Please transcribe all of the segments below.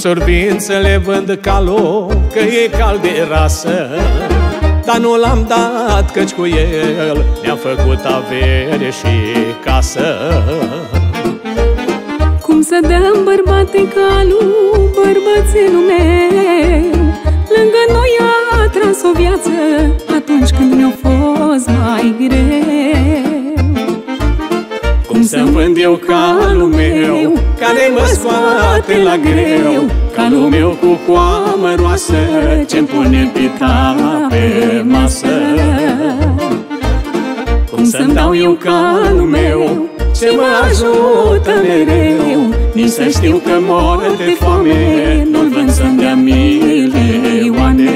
surprind să le vând calul, că e cal de rasă. Dar nu l-am dat, căci cu el mi-am făcut avere și casă. Cum să dăm bărbate calul bărbățelul meu? Lângă noi a tras o viață atunci când mi-a fost mai greu. Cum să-mi vând eu calul meu, care mă scoate la greu? Calul meu cu coamă roasă, ce-mi pune pita pe masă. Cum să-mi dau eu calul meu, ce mă ajută mereu? Nici să știu că mor de foame, nu-l vând să-mi dea milioane.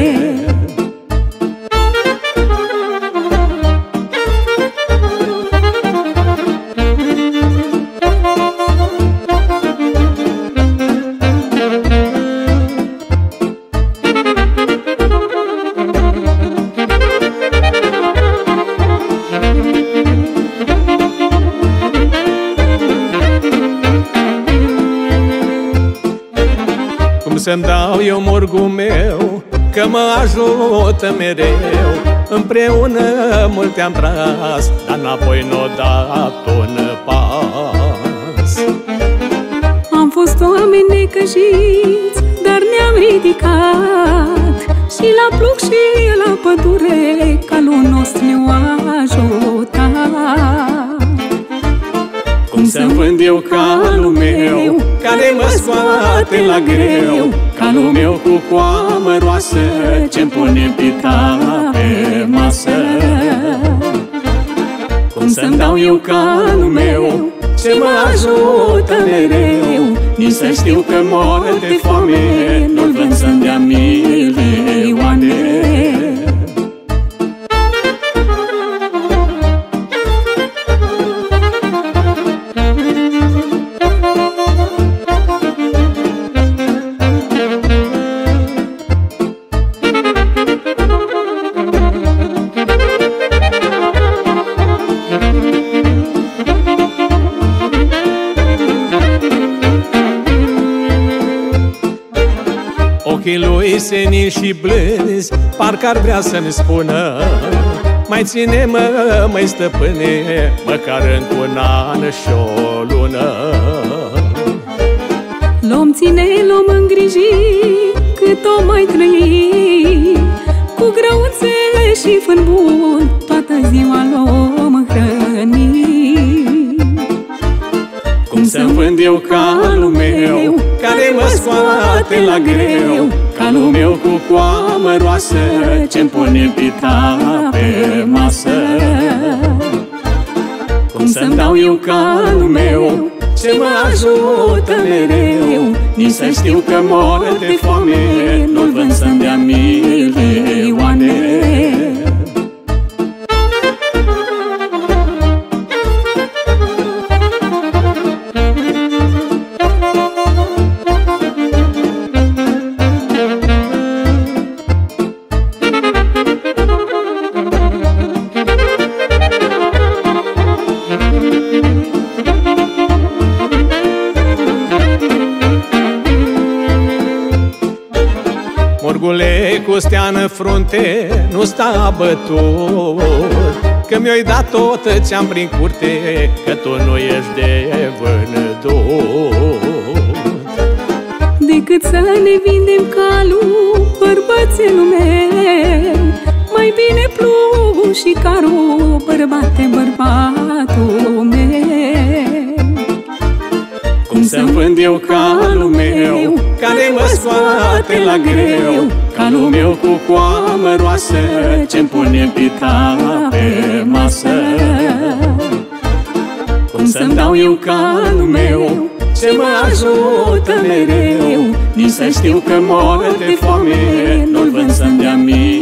Să-mi dau eu morgul meu, că mă ajută mereu. Împreună multe am tras, dar înapoi n-o dat un pas. Am fost oameni necăjiți, dar ne-am ridicat, și la pluc și la pădure calul nostru ne-a ajutat. Cum să-mi vând eu calul meu, care mă scoate la greu? Calul meu cu coamă roasă, ce-mi pune pita pe masă. Cum să-mi dau eu calul meu, ce mă ajută mereu? Nici să știu că mor de foame, nu-l vând să-mi dea milioane. Ochii lui senili și blânzi, parcă ar vrea să-mi spună: mai ține-mă, măi stăpâne, măcar încă un an și o lună. L-om ține, l-om îngriji, cât o mai trăi, cu grăunțe și fân bun, toată ziua l-om hrăni. Cum să-mi vând eu calul meu, care mă scoate la greu? Calul meu cu coamă roasă, ce-mi pune pita pe masă. Cum să-mi dau eu calul meu, ce mă ajută mereu? Nici să știu că mor de foame, nu-l vând să-mi dea milioane. Morgule cu stea în frunte, nu sta bătut, că mi-ai dat tot ce-am prin curte, că tu nu ești de vândut. Decât să ne vindem calul, bărbățelul meu, mai bine plug și carul, bărbate, bărbatul meu. Cum să-mi vând eu calul meu, care mă scoate la greu? Calul meu cu coamă roasă, ce-mi pune pita pe masă. Cum să-mi dau eu calul meu, ce mă ajută mereu? Nici să știu că mor de foame, nu-l vând să-mi dea mie.